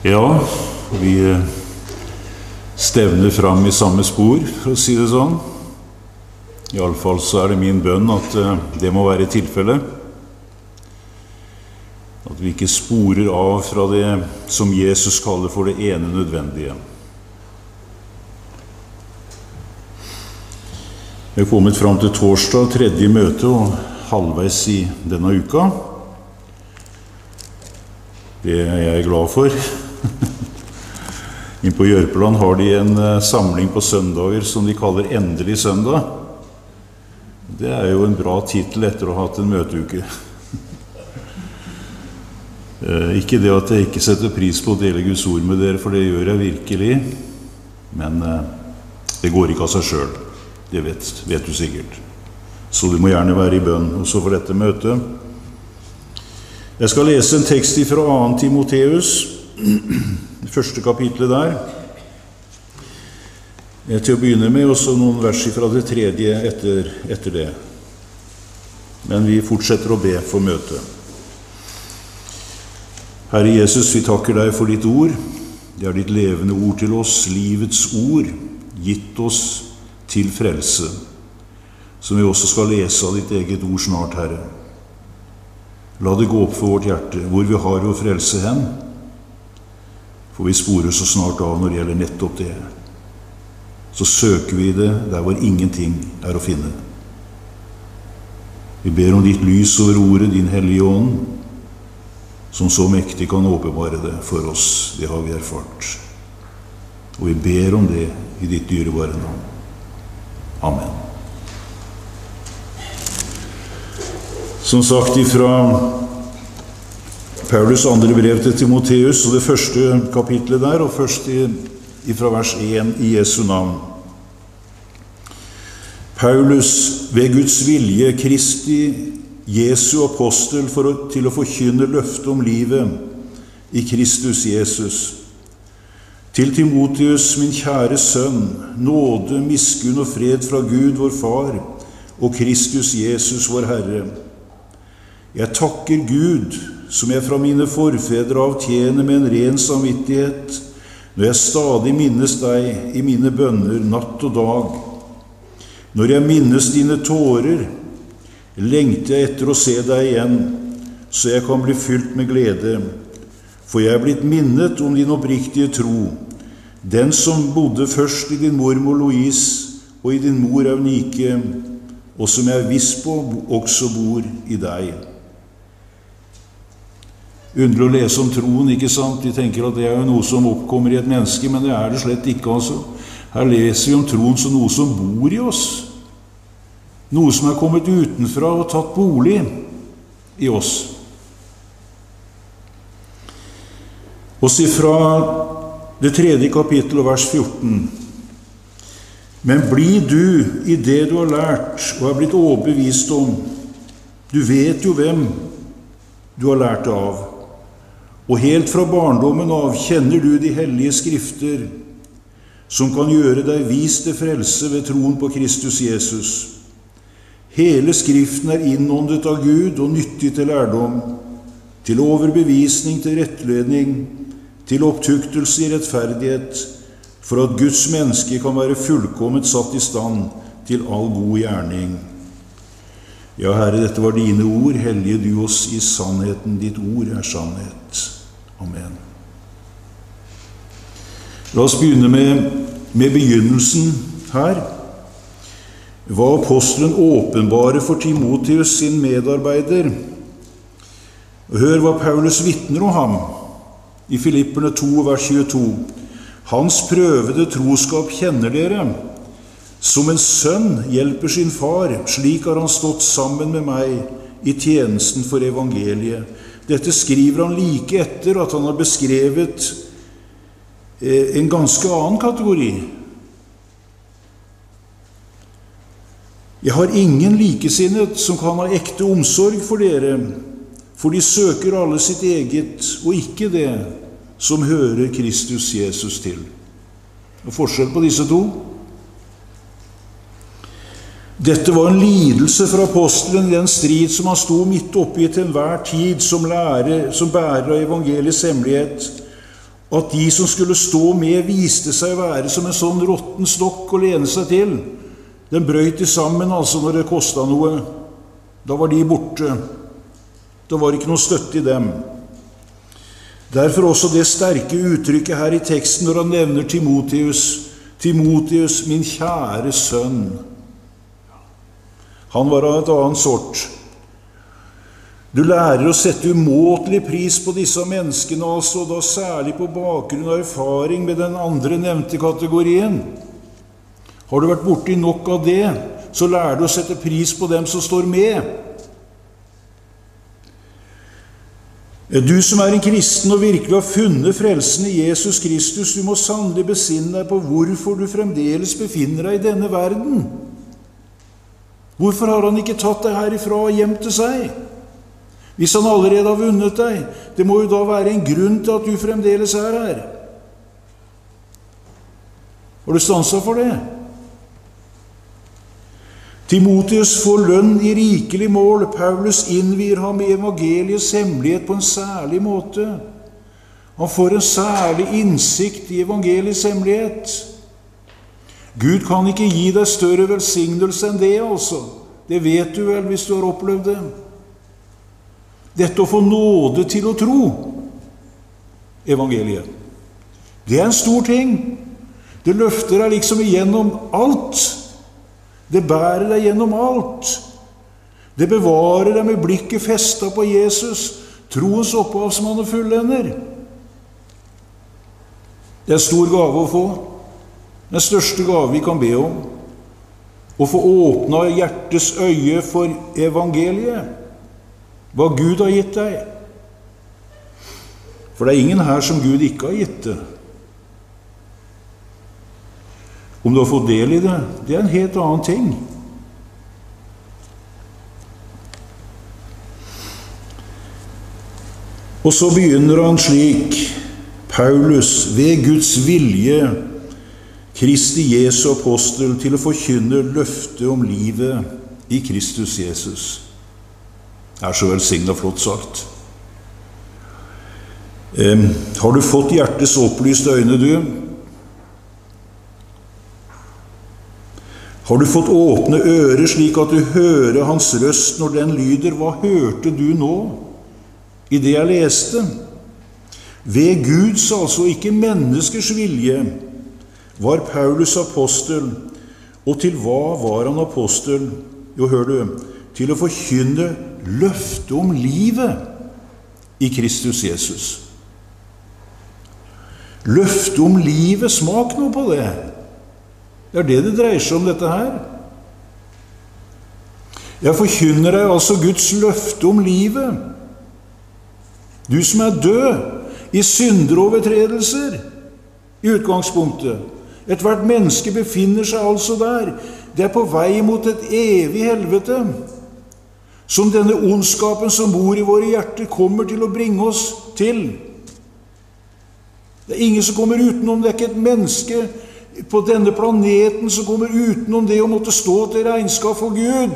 Ja, vi stevner fram i samme spor, for å si det sånn. I alle fall så det min bønn at det må være tilfellet. At vi ikke sporer av fra det som Jesus kaller for det ene nødvendige. Vi har kommet fram til torsdag, tredje møte og halvveis i denne uka. Det jeg glad for. Inn på Jørpeland har de en samling på søndager som de kaller Endelig søndag. Det jo en bra titel etter å ha hatt en møteuke. Ikke det at jeg ikke setter pris på å dele Guds ord med dere, for det gjør jeg virkelig. Men det går ikke av seg selv. Det vet du sikkert. Så du må gjerne være i bønn også for dette møtet. Jeg skal lese en tekst fra 2. Timoteus, det første kapitlet der. Til å begynne med, og så noen vers fra det tredje etter det. Men vi fortsetter å be for møtet. Herre Jesus, vi takker deg for ditt ord. Det ditt levende ord til oss, livets ord, gitt oss til frelse, som vi også skal lese av ditt eget ord snart, Herre. La det gå opp for vårt hjerte, hvor vi har å frelse hen, for vi sporer så snart av når det gjelder nettopp det. Så søker vi det der hvor ingenting å finne. Vi ber om ditt lys over ordet, din hellige ånd, som så mektig kan åpenbare det for oss. Det har vi erfart. Og vi ber om det i ditt dyrebare navn. Amen. Som sagt ifra Paulus andre brev til Timoteus, og det første kapitlet der, og først ifra vers 1 i Jesu navn. Paulus, ved Guds vilje, Kristi, Jesu apostel, til å forkynne løfte om livet i Kristus Jesus. Til Timoteus, min kjære sønn, nåde, miskunn og fred fra Gud, vår far, og Kristus Jesus, vår Herre. Jeg takker Gud, som jeg fra mine forfedre av tjener med en ren samvittighet, når jeg stadig minnes deg i mine bønner natt og dag. Når jeg minnes dine tårer, lengter jeg etter å se deg igjen, så jeg kan bli fylt med glede. For jeg blitt minnet om din oppriktige tro, den som bodde først i din mormor Louise og i din mor Eunike, og som jeg viss på også bor i deg. Underlig å lese om troen, ikke sant? De tenker at det jo noe som oppkommer i et menneske, men det det slett ikke, altså. Her leser vi om troen som noe som bor i oss. Noe som kommet utenfra og tatt bolig i oss. Og så fra det tredje kapittel og vers 14. Men bli du i det du har lært og blitt overbevist om. Du vet jo hvem du har lært det av. Og helt fra barndommen av kjenner du de hellige skrifter, som kan gjøre deg vis til frelse ved troen på Kristus Jesus. Hele skriften innåndet av Gud og nyttig til lærdom, til overbevisning, til rettledning, til opptuktelse i rettferdighet, for at Guds menneske kan være fullkomment satt i stand til all god gjerning. Ja, Herre, dette var dine ord, hellige du oss i sannheten, ditt ord sannhet. Amen. La oss begynne med begynnelsen her. Hva apostelen åpenbare for Timoteus, sin medarbeider. Hør hva Paulus vitner om ham i Filipperne 2, vers 22. Hans prøvede troskap kjenner dere. Som en sønn hjelper sin far, slik har han stått sammen med meg i tjenesten for evangeliet. Dette skriver han like etter at han har beskrevet en ganske annen kategori. Jeg har ingen likesinnet som kan ha ekte omsorg for dere, for de søker alle sitt eget, og ikke det som hører Kristus Jesus til. Og forskjell på disse to. Dette var en lidelse for apostelen i den strid som han sto midt oppe i til enhver tid som bærer av evangeliets hemmelighet, at de som skulle stå med, viste seg å være som en sånn råtten stokk å lene seg til. Den brøt de sammen, altså, når det kostet noe. Da var de borte. Da var ikke noe støtte i dem. Derfor også det sterke uttrykket her i teksten når han nevner Timotheus. Timotheus, min kjære sønn. Han var av et annet sort. Du lærer å sette umåtelig pris på disse menneskene, altså, da særlig på bakgrunn av erfaring med den andre nevnte kategorien. Har du vært borti nok av det, så lærer du å sette pris på dem som står med. Du som er en kristen og virkelig har funnet frelsen i Jesus Kristus, du må sannelig besinne deg på hvorfor du fremdeles befinner deg i denne verden. Hvorfor har han ikke tatt deg herifra og hjem til seg? Hvis han allerede har vunnet deg, det må jo da være en grunn til at du fremdeles er her. Har du stanset for det? Timotheus får lønn i rikelig mål. Paulus innvier ham i evangeliets hemmelighet på en særlig måte. Han får en særlig innsikt i evangeliets hemmelighet. Gud kan ikke gi deg større velsignelse enn det, altså. Det vet du vel hvis du har opplevd det. Dette å få nåde til å tro evangeliet, det er en stor ting. Det løfter deg liksom igjennom alt. Det bærer deg gjennom alt. Det bevarer deg med blikket festet på Jesus, troens opphavsmann og fullender. Det er en stor gave å få. Den største gave vi kan be om. Å få åpne hjertets øye for evangeliet. Hva Gud har gitt deg. For det er ingen her som Gud ikke har gitt det. Om du har fått del i det, det er en helt annen ting. Og så begynner han slik, Paulus, ved Guds vilje, Kristi Jesu apostel, til å forkynne løftet om livet i Kristus Jesus. Det er så velsignet og flott sagt. Har du fått hjertets opplyste øyne, du? Har du fått åpne ører slik at du hører hans røst når den lyder? Hva hørte du nå i det jeg leste? Ved Guds, altså ikke menneskers vilje, var Paulus apostel. Og til hva var han apostel? Jo, hør du, til å forkynne løftet om livet i Kristus Jesus. Løftet om livet, smak nå på det. Det er det dreier seg om dette her. Jeg forkynner deg altså Guds løfte om livet. Du som er død i synderovertredelser i utgangspunktet. Et hvert menneske befinner seg altså der. Det er på vei mot et evig helvete, som denne ondskapen som bor i våre hjerter kommer til å bringe oss til. Det er ingen som kommer utenom. Det er ikke et menneske på denne planeten som kommer utenom det å måtte stå til regnskap for Gud.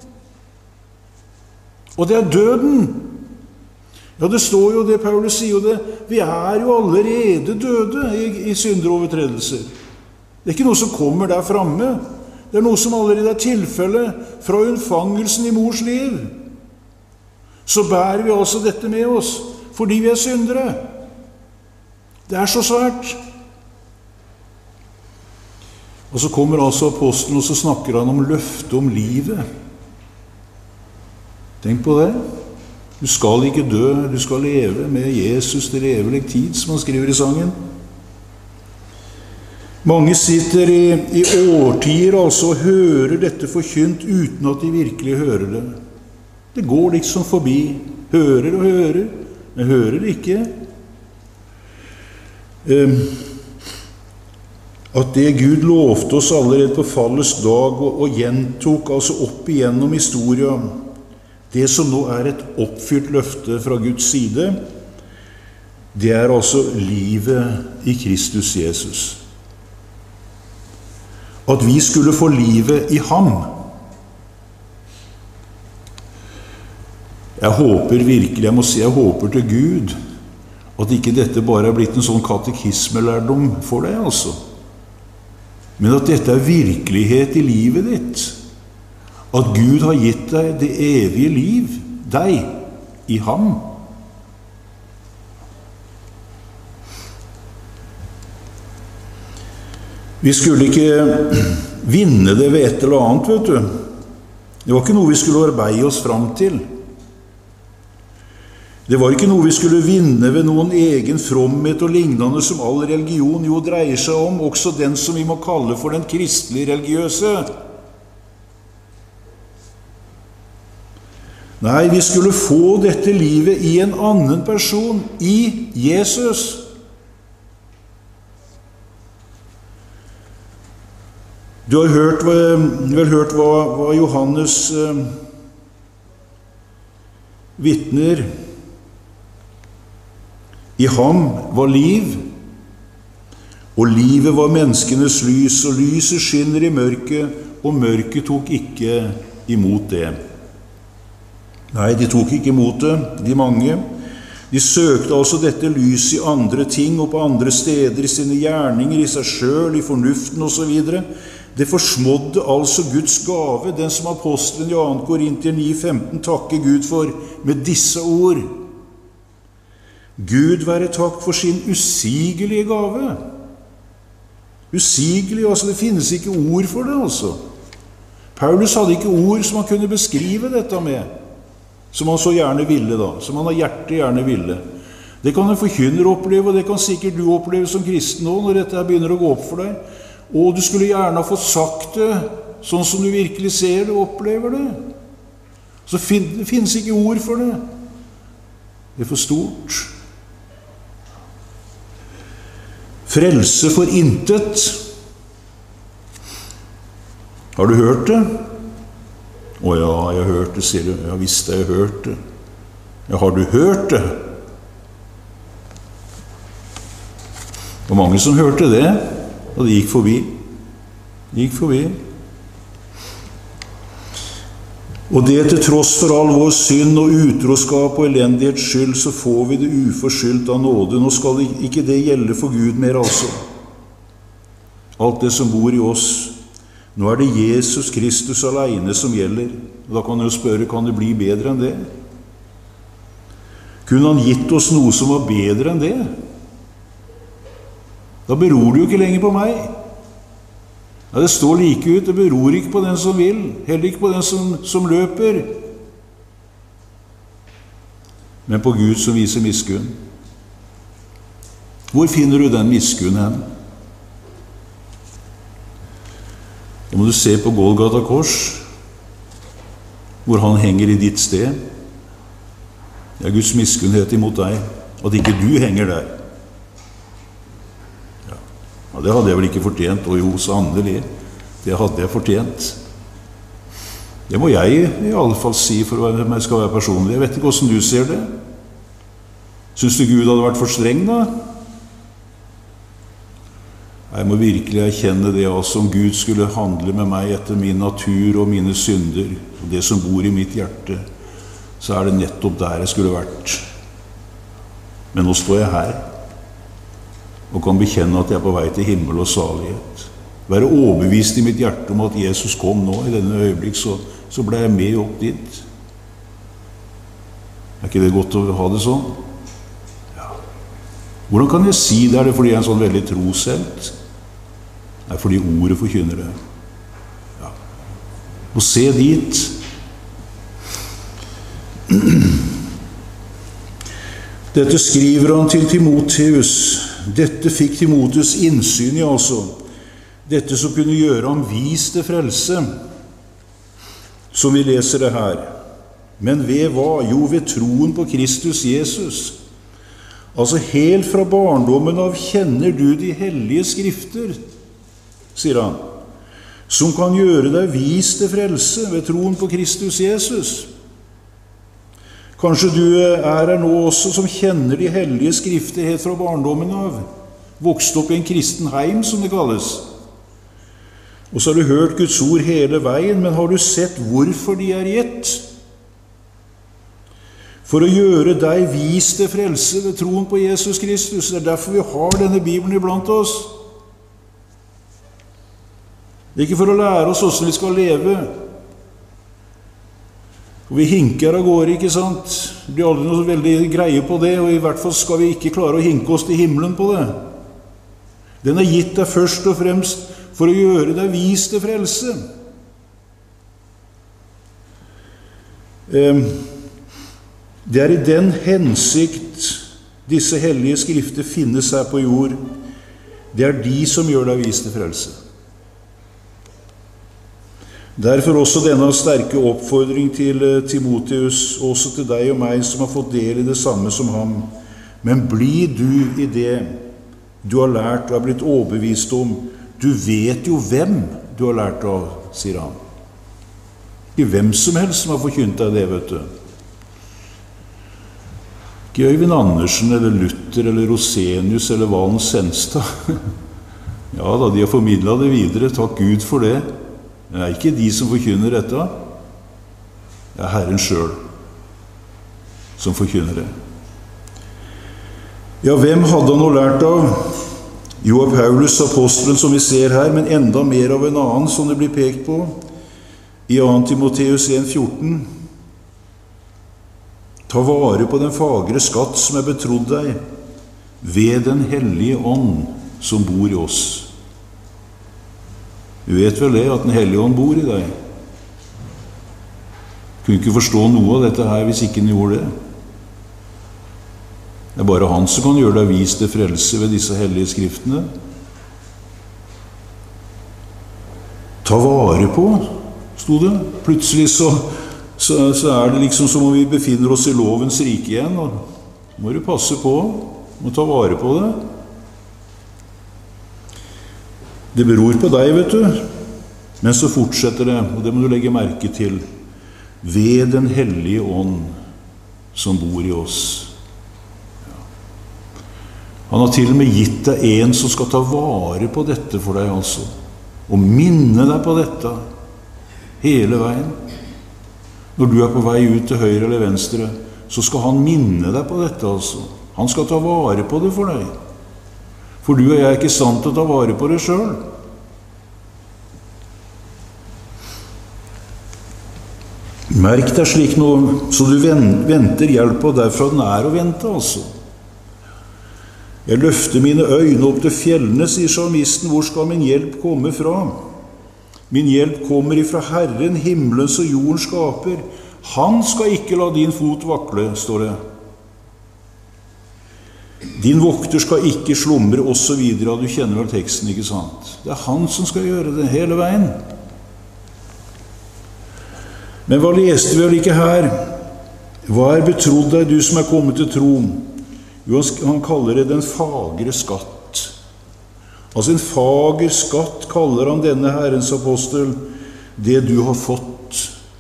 Og det er døden. Ja, det står jo det, Paulus sier jo det, vi er jo allerede døde i synderovertredelser. Det er ikke noe som kommer der fremme. Det er noe som allerede er tilfellet fra unnfangelsen i mors liv. Så bærer vi altså dette med oss, fordi vi er syndere. Det er så svært. Og så kommer altså apostelen, og så snakker han om løftet om livet. Tenk på det. Du skal ikke dø, du skal leve med Jesus til evig tid, som han skriver i sangen. Mange sitter i årtier altså og hører dette forkynt uten at de virkelig hører det. Det går liksom forbi. Hører og hører, men hører ikke. At det Gud lovte oss allerede på fallets dag og gjentok altså opp igjennom historien, det som nå er et oppfylt løfte fra Guds side, det er altså livet i Kristus Jesus. At vi skulle få livet i ham. Jeg håper virkelig, jeg må si, jeg håper til Gud, At ikke dette bare er blitt en sånn katekismelærdom for deg, altså. Men at dette er virkelighet i livet ditt. At Gud har gitt deg det evige liv, deg, i ham. Vi skulle ikke vinne det ved et eller annet, vet du. Det var ikke noe vi skulle arbeide oss fram til. Det var ikke noe vi skulle vinne ved noen egen fromhet og lignende som all religion jo dreier seg om, også den som vi må kalle for den kristelige religiøse. Nei, vi skulle få dette livet i en annen person, i Jesus. Du har vel hørt hva Johannes vitner. I ham var liv, og livet var menneskenes lys, og lyset skinner i mørket, og mørket tok ikke imot det. Nei, de tok ikke imot det, de mange. De søkte altså dette lys i andre ting og på andre steder, i sine gjerninger, i seg selv, i fornuften og så videre. Det forsmådde altså Guds gave, den som apostelen i 2. Korinter 9:15 takker Gud for med disse ord. Gud være takk for sin usigelige gave. Usigelig, altså det finnes ikke ord for det, altså. Paulus hadde ikke ord som han kunne beskrive dette med, som han så gjerne ville da, som han av hjertet gjerne ville. Det kan en forkynner oppleve, og det kan sikkert du oppleve som kristen nå, når dette begynner å gå opp for deg. Og du skulle gjerne ha fått sagt det, sånn som du virkelig ser det og opplever det. Så det finnes ikke ord for det. Det er for stort. Frelse for intet. Har du hørt det? Å ja, jeg har hørt det, sier du. Ja, visst jeg har hørt det. Ja, har du hørt det? Det var mange som hørte det, og det gikk forbi. Det gikk forbi. Og det til tross for all vår synd og utroskap og elendighets skyld, så får vi det uforskyldt av nåde. Nå skal ikke det gjelde for Gud mer, altså. Alt det som bor i oss. Nå er det Jesus Kristus alene som gjelder. Da kan du spørre, kan det bli bedre enn det? Kunne han gitt oss noe som var bedre enn det? Da beror det jo ikke lenger på meg. Ja, det står like ut, det beror ikke på den som vil, heller ikke på den som løper, men på Gud som viser miskunn. Hvor finner du den miskunn hen? Da må du se på Golgata kors, hvor han henger i ditt sted. Det er Guds miskunnhet imot deg, at ikke du henger der. Ja, det hadde jeg vel ikke fortjent, og jo, sannelig, det hadde jeg fortjent. Det må jeg i alle fall si for at jeg skal være personlig. Jeg vet ikke hvordan du ser det. Synes du Gud hadde vært for streng da? Jeg må virkelig erkjenne det, altså om Gud skulle handle med meg etter min natur og mine synder, og det som bor i mitt hjerte, så er det nettopp der jeg skulle vært. Men nå står jeg her, og kan bekjenne at jeg er på vei til himmel og salighet. Være overbevist i mitt hjerte om at Jesus kom nå, i denne øyeblikk, så ble jeg med opp dit. Er ikke det godt å ha det sånn? Ja. Hvordan kan jeg si det? Er det fordi jeg er en sånn veldig troshelt? Nei, fordi ordet forkynner det. Ja. Og se dit. Dette skriver han til Timotheus. Dette fikk Timotheus innsyn i, altså. Dette som kunne gjøre ham vis til frelse, som vi leser det her. Men ved hva? Jo, ved troen på Kristus Jesus. Altså, helt fra barndommen av kjenner du de hellige skrifter, sier han, som kan gjøre deg vis til frelse ved troen på Kristus Jesus. Kanskje du er her nå også som kjenner de hellige skrifter helt fra barndommen av, vokst opp i en kristen heim, som det kalles. Og så har du hørt Guds ord hele veien, men har du sett hvorfor de er gitt? for å gjøre deg vis til frelse ved troen på Jesus Kristus. Det er derfor vi har denne Bibelen iblant oss. Det er ikke for å lære oss hvordan vi skal leve. Og vi hinker av gårde, ikke sant? Det blir aldri noe veldig greie på det, og i hvert fall skal vi ikke klare å hinke oss til himmelen på det. Den er gitt deg først og fremst for å gjøre deg vis til frelse. Det er i den hensikt disse hellige skrifter finnes her på jord. Det er de som gjør deg vis til frelse. Derfor også denne sterke oppfordring til Timotheus, også til deg og meg som har fått del i det samme som ham. Men bli du i det du har lært og har blitt overbevist om. Du vet jo hvem du har lært av, sier han. Ikke hvem som helst som har forkynt deg det, vet du. Ikke Øyvind Andersen, eller Luther, eller Rosenius, eller Valen Senstad. Ja da, de har formidlet det videre, takk Gud for det. Det er ikke de som forkynner dette. Det er Herren selv som forkynner det. Ja, hvem hadde han nå lært av? Jo, av Paulus, apostelen som vi ser her, men enda mer av en annen som det blir pekt på. I 2. Timotheus 1,14. Ta vare på den fagre skatt som er betrodd deg, ved den hellige ånd som bor i oss. Vi vet vel det, at den hellige ånd bor i deg. Kunne ikke forstå noe av dette her hvis ikke den gjorde det. Det er bare han som kan gjøre deg vis til frelse ved disse hellige skriftene. Ta vare på, sto det. Plutselig så er det liksom som om vi befinner oss i lovens rike igjen, og må du passe på, må ta vare på det. Det beror på deg, vet du. Men så fortsetter det, og det må du legge merke til, ved den hellige ånd som bor i oss. Ja. Han har til og med gitt deg en som skal ta vare på dette for deg, altså. Og minne deg på dette hele veien. Når du er på vei ut til høyre eller venstre, så skal han minne deg på dette, altså. Han skal ta vare på det for deg. For du og jeg er ikke sant til å ta vare på det selv. Merk deg slik nå, så du venter hjelp, og derfra den er å vente, altså. Jeg løfter mine øyne opp til fjellene, sier salmisten, hvor skal min hjelp komme fra? Min hjelp kommer ifra Herren, himmelens og jordens skaper. Han skal ikke la din fot vakle, står det. Din vokter skal ikke slumre, og så videre. Du kjenner vel teksten, ikke sant? Det er han som skal gjøre det hele veien. Men hva leste vi vel ikke her? Hva er betrodd deg, du som er kommet til tro? Jo, han kaller det den fagre skatt. Altså en fager skatt kaller han denne Herrens apostel, det du har fått.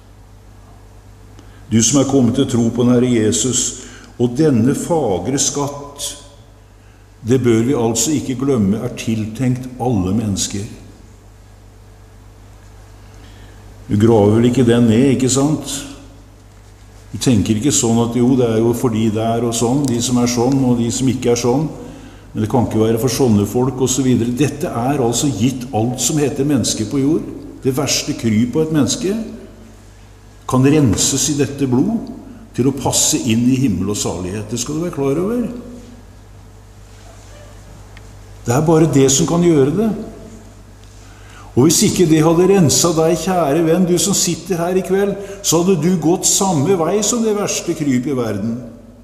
Du som er kommet til tro på den Herre Jesus. Og denne fagre skatt, det bør vi altså ikke glemme, er tiltenkt alle mennesker. Du graver vel ikke den ned, ikke sant? Du tenker ikke sånn at jo, det er jo fordi det er og sånn, de som er sånn og de som ikke er sånn, men det kan ikke være for sånne folk og så videre. Dette er altså gitt alt som heter menneske på jord. Det verste kry på et menneske kan renses i dette blod til å passe inn i himmel og salighet. Det skal du være klar over. Det er bare det som kan gjøre det. Og hvis ikke det hadde renset deg, kjære venn, du som sitter her i kveld, så hadde du gått samme vei som det verste kryp i verden.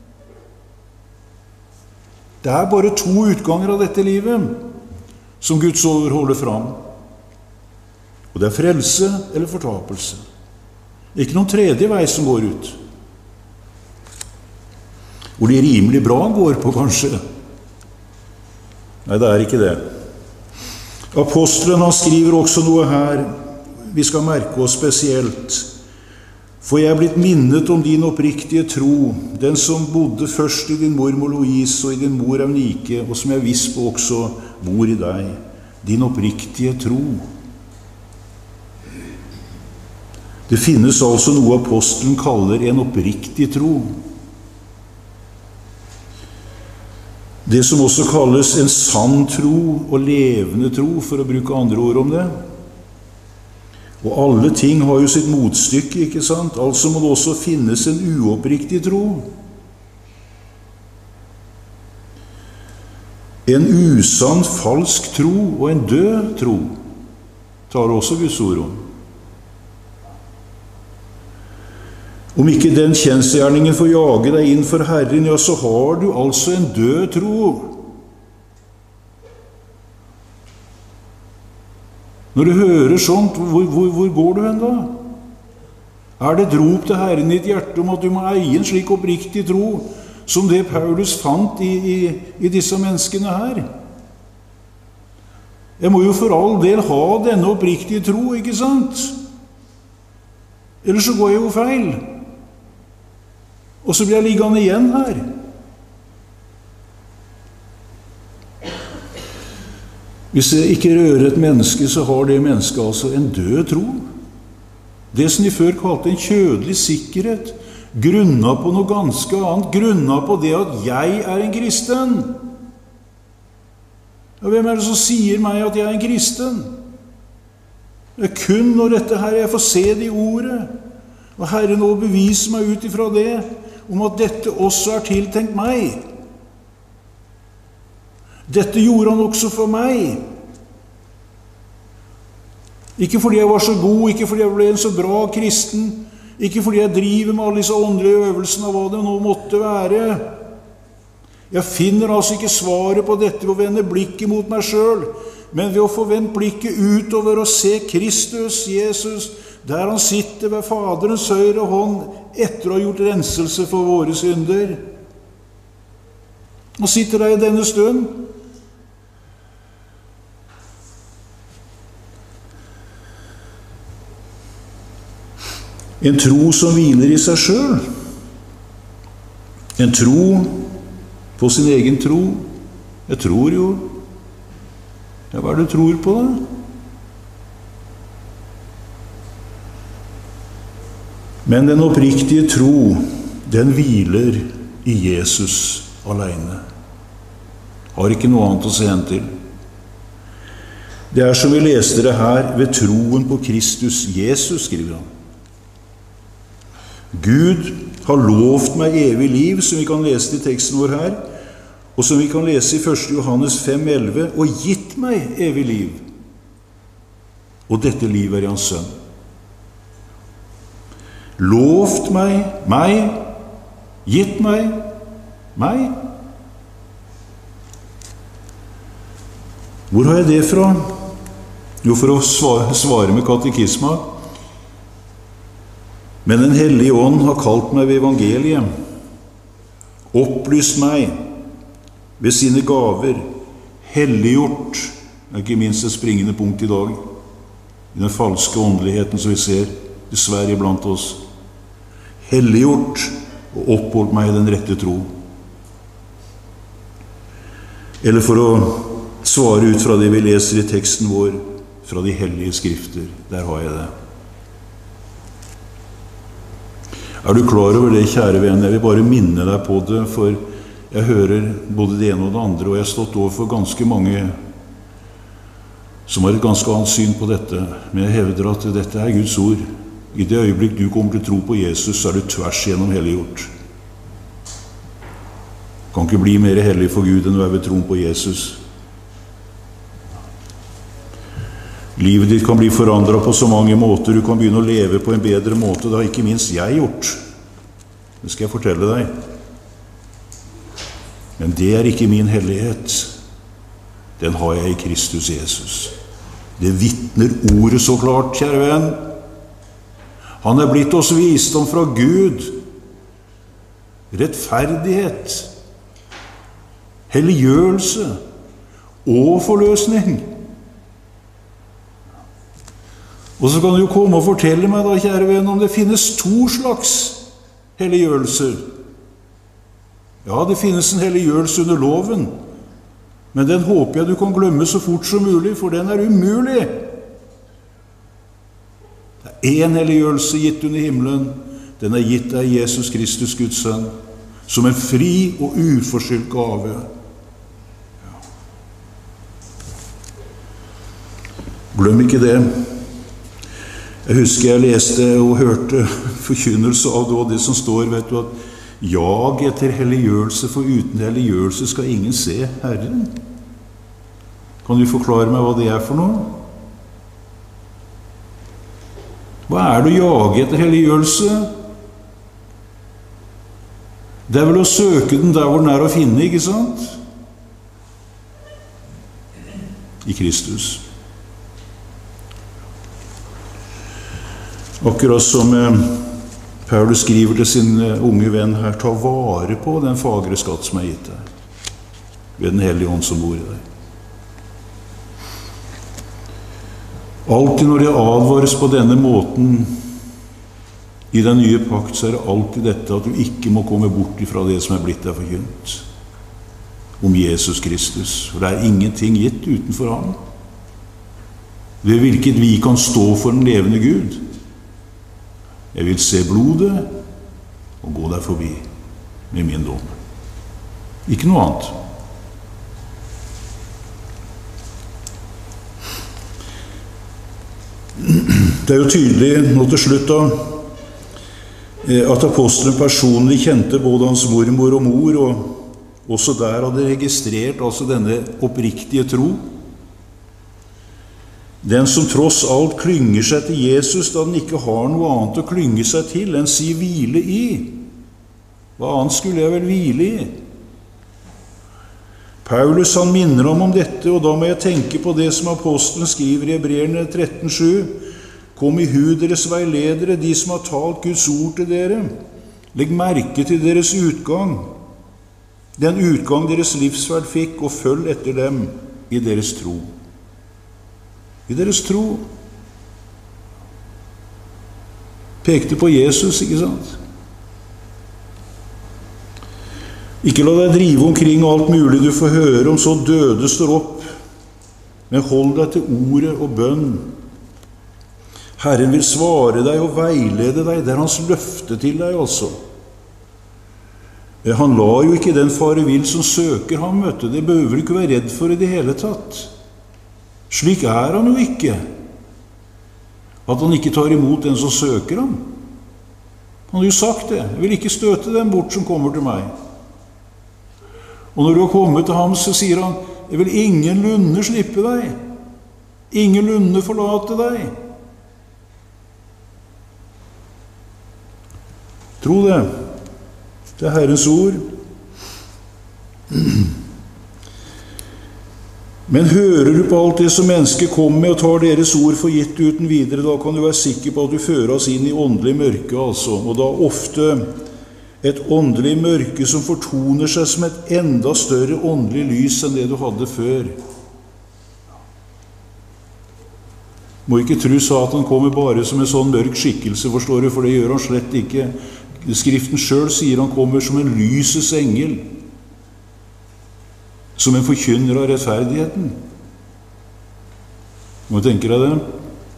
Det er bare 2 utganger av dette livet som Guds ord holder fram. Og det er frelse eller fortapelse. Det er ikke noen tredje vei som går ut. Hvor de rimelig bra går på, kanskje. Nei, det er ikke det. Apostelen, han skriver også noe her vi skal merke oss spesielt. For jeg er blitt minnet om din oppriktige tro, den som bodde først i din mormor Louise og i din mor Eunike, og som jeg visst på også bor i deg. Din oppriktige tro. Det finnes altså noe apostelen kaller en oppriktig tro. Det som også kalles en sann tro og levende tro, for å bruke andre ord om det. Og alle ting har jo sitt motstykke, ikke sant? Altså må det også finnes en uoppriktig tro. En usann, falsk tro og en død tro tar også Guds ord om. Om ikke den kjensgjerningen får jage deg inn for Herren, ja, så har du altså en død tro. Når du hører sånt, hvor går du hen da? Er det et rop til Herren i ditt hjerte om at du må eie en slik oppriktig tro, som det Paulus fant i disse menneskene her? Jeg må jo for all del ha denne oppriktige tro, ikke sant? Ellers så går jeg jo feil. Og så blir jeg liggende igjen her. Hvis jeg ikke rører et menneske, så har det mennesket altså en død tro. Det som de før kalte en kjødelig sikkerhet, grunnet på noe ganske annet, grunnet på det at jeg er en kristen. Ja, hvem er det som sier meg at jeg er en kristen? Det er kun når dette her jeg får se det i ordet, og Herren nå beviser meg ut ifra det, om at dette også er tiltenkt meg. Dette gjorde han også for meg. Ikke fordi jeg var så god, ikke fordi jeg ble en så bra kristen, ikke fordi jeg driver med alle disse åndelige øvelsene av hva det nå måtte være. Jeg finner altså ikke svaret på dette ved å vende blikket mot meg selv, men ved å få vendt blikket utover og se Kristus, Jesus, der han sitter ved Faderens høyre hånd etter å ha gjort renselse for våre synder. Og sitter der i denne stund. En tro som hviler i seg selv. En tro på sin egen tro. Jeg tror jo. Ja, hva er det du tror på da? Men den oppriktige tro, den hviler i Jesus alene. Har ikke noe annet å se hen til. Det er som vi leste det her, ved troen på Kristus Jesus, skriver han. Gud har lovt meg evig liv, som vi kan lese i teksten vår her, og som vi kan lese i 1. Johannes 5,11, og gitt meg evig liv. Og dette liv er i hans sønn. Lovt meg, gitt meg. Hvor har jeg det fra? Jo, for å svare med katekisma. Men Den hellige ånd har kalt meg ved evangeliet, opplyst meg ved sine gaver, helliggjort, det er ikke minst et springende punkt i dag, i den falske åndeligheten som vi ser dessverre iblant oss, helliggjort og oppholdt meg i den rette tro. Eller for å svare ut fra det vi leser i teksten vår, fra de hellige skrifter, der har jeg det. Er du klar over det, kjære venn? Jeg vil bare minne deg på det, for jeg hører både det ene og det andre, og jeg har stått overfor ganske mange som har et ganske annet syn på dette, men jeg hevder at dette er Guds ord. I det øyeblikk du kommer til å tro på Jesus, så er du tvers gjennom helliggjort. Du kan ikke bli mer hellig for Gud enn du er ved troen på Jesus. Livet ditt kan bli forandret på så mange måter, du kan begynne å leve på en bedre måte, det har ikke minst jeg gjort. Det skal jeg fortelle deg. Men det er ikke min hellighet. Den har jeg i Kristus Jesus. Det vitner ordet så klart, kjære venn. Han er blitt oss visdom fra Gud, rettferdighet, helliggjørelse og forløsning. Og så kan du jo komme og fortelle meg da, kjære venn, om det finnes 2 slags helliggjørelser. Ja, det finnes en helliggjørelse under loven, men den håper jeg du kan glemme så fort som mulig, for den er umulig. Det er en helliggjørelse gitt under himmelen. Den er gitt av Jesus Kristus, Guds sønn, som en fri og uforskyldt gave. Glem ikke det. Jeg husker jeg leste og hørte forkynnelse av det som står, vet du, at jag etter helliggjørelse, for uten helliggjørelse skal ingen se Herren. Kan du forklare meg hva det er for noe? Hva er det å jage etter helliggjørelse? Det er vel å søke den der hvor den er å finne, ikke sant? I Kristus. Akkurat som Paulus skriver til sin unge venn her, ta vare på den fagre skatt som er gitt deg, ved den hellige ånd som bor i deg. Alltid når det advares på denne måten i den nye pakt, så er det alltid dette at du ikke må komme bort ifra det som er blitt deg forkynt om Jesus Kristus. For det er ingenting gitt utenfor ham, ved hvilket vi kan stå for den levende Gud. Jeg vil se blodet og gå der forbi med min dom. Ikke noe annet. Det er jo tydelig nå til slutt da, at apostelen personlig kjente både hans mormor og mor, og også der hadde registrert altså denne oppriktige tro. Den som tross alt klynger seg til Jesus, da den ikke har noe annet å klynge seg til enn si hvile i. Hva annet skulle jeg vel hvile i? Paulus han minner om dette, og da må jeg tenke på det som apostelen skriver i Hebreerne 13:7. Kom i hu deres veiledere, de som har talt Guds ord til dere. Legg merke til deres utgang, den utgang deres livsferd fikk, og følg etter dem i deres tro. I deres tro. Pekte på Jesus, ikke sant? Ikke la deg drive omkring alt mulig du får høre om så døde står opp, men hold deg til ordet og bønn. Herren vil svare deg og veilede deg, det er hans løfte til deg altså. Han la jo ikke den fare vill som søker ham, vet du. Det behøver du ikke være redd for i det hele tatt. Slik er han jo ikke, at han ikke tar imot den som søker ham. Han har jo sagt det, jeg vil ikke støte dem bort som kommer til meg. Og når du har kommet til ham, så sier han, jeg vil ingenlunde slippe deg, ingenlunde forlate deg. Tro det, det er Herrens ord. Men hører du på alt det som mennesker kommer med og tar deres ord for gitt uten videre, da kan du være sikker på at du fører oss inn i åndelig mørke, altså. Og da ofte et åndelig mørke som fortoner seg som et enda større åndelig lys enn det du hadde før. Må ikke tro Satan kommer bare som en sånn mørk skikkelse, forstår du, for det gjør han slett ikke. Skriften selv sier han kommer som en lysets engel, som en forkynner av rettferdigheten. Må du tenke deg det?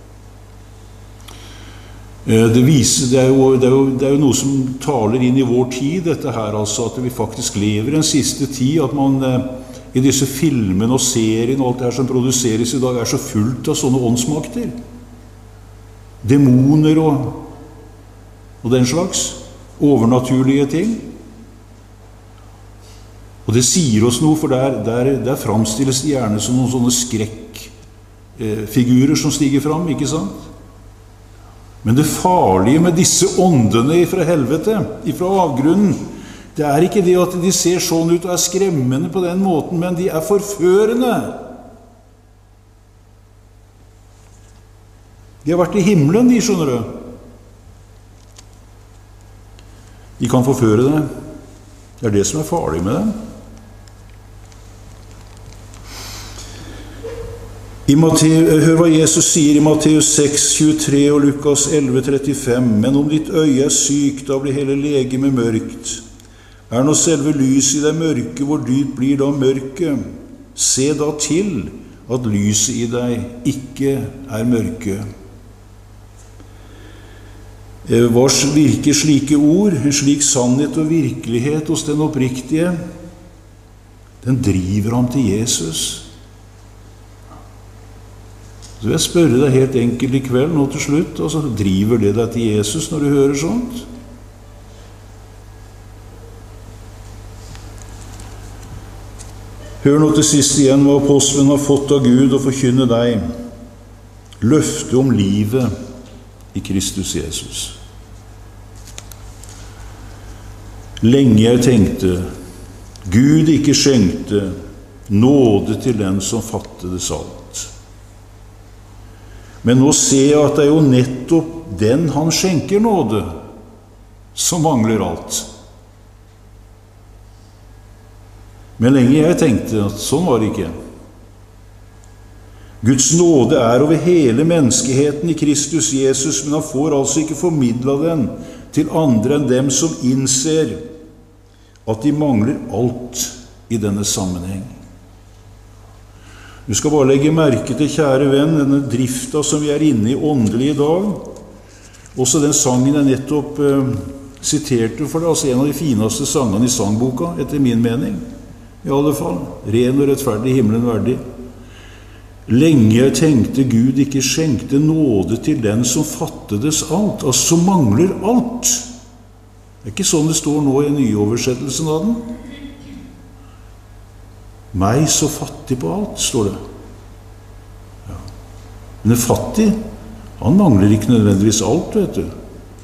Det er jo noe som taler inn i vår tid, dette her, altså, at vi faktisk lever en siste tid, at man i disse filmene og seriene og alt det her som produseres i dag er så fullt av sånne åndsmakter. Demoner og den slags overnaturlige ting. Og det sier oss noe, for der framstilles det gjerne som noen sånne skrekkfigurer som stiger fram, ikke sant? Men det farlige med disse åndene fra helvete, fra avgrunnen, det er ikke det at de ser sånn ut og er skremmende på den måten, men de er forførende. De har vært i himmelen, de, skjønner du. De kan forføre deg. Det er det som er farlig med dem. Hør hva Jesus sier i Matteus 6:23 og Lukas 11:35. Men om ditt øye er sykt, da blir hele legemet mørkt. Er nå selve lyset i deg mørke, hvor dypt blir da mørket? Se da til at lyset i deg ikke er mørke. Hva virker slike ord, en slik sannhet og virkelighet hos den oppriktige? Den driver ham til Jesus. Så vil jeg spørre deg helt enkelt i kveld nå til slutt, altså, driver det deg til Jesus når du hører sånt? Hør nå til sist igjen hva apostelen har fått av Gud å forkynne deg. Løfte om livet i Kristus Jesus. Lenge jeg tenkte, Gud ikke skjenkte nåde til den som fattedes alt. Men nå ser jeg at det er jo nettopp den han skjenker nåde, som mangler alt. Men lenge jeg tenkte at sånn var det ikke. Guds nåde er over hele menneskeheten i Kristus Jesus, men han får altså ikke formidlet den til andre enn dem som innser at de mangler alt i denne sammenheng. Du skal bare legge merke til, kjære venn, denne drifta som vi er inne i åndelig i dag. Også den sangen jeg nettopp siterte for deg, altså en av de fineste sangene i sangboka, etter min mening. I alle fall, ren og rettferdig, himmelen verdig. Lenge jeg tenkte Gud ikke skjenkte nåde til den som fattedes alt, altså som mangler alt. Det er ikke sånn det står nå i nyoversettelsen av den. Meg så fattig på alt, står det. Ja. Men en fattig, han mangler ikke nødvendigvis alt, vet du.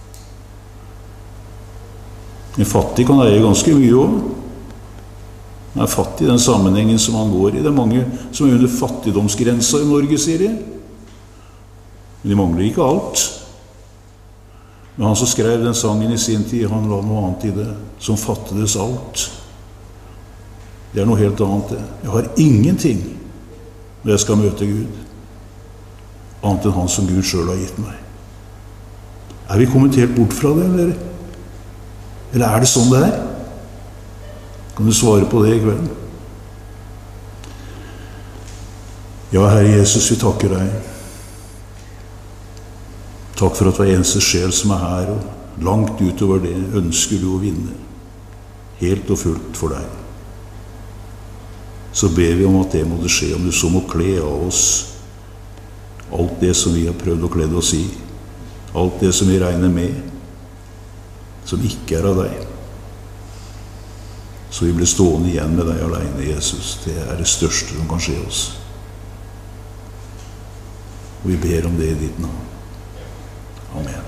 En fattig kan eie ganske mye også. Han er fattig i den sammenhengen som han går i. Det er mange som er under fattigdomsgrensa i Norge, sier de. Men de mangler ikke alt. Men han som skrev den sangen i sin tid, han la noe annet i det, som fattedes alt. Det er noe helt annet det. Jeg har ingenting når jeg skal møte Gud, annet enn han som Gud selv har gitt meg. Er vi kommet helt bort fra det, eller? Eller er det sånn det er? Kan du svare på det i kvelden? Ja, Herre Jesus, vi takker deg. Takk for at hver eneste sjel som er her, og langt utover det ønsker du å vinne. Helt og fullt for deg. Så ber vi om at det må det skje, om du så må kle av oss alt det som vi har prøvd å kle oss i, alt det som vi regner med, som ikke er av deg. Så vi blir stående igjen med deg alene, Jesus. Det er det største som kan skje oss. Og vi ber om det i ditt navn. Amen.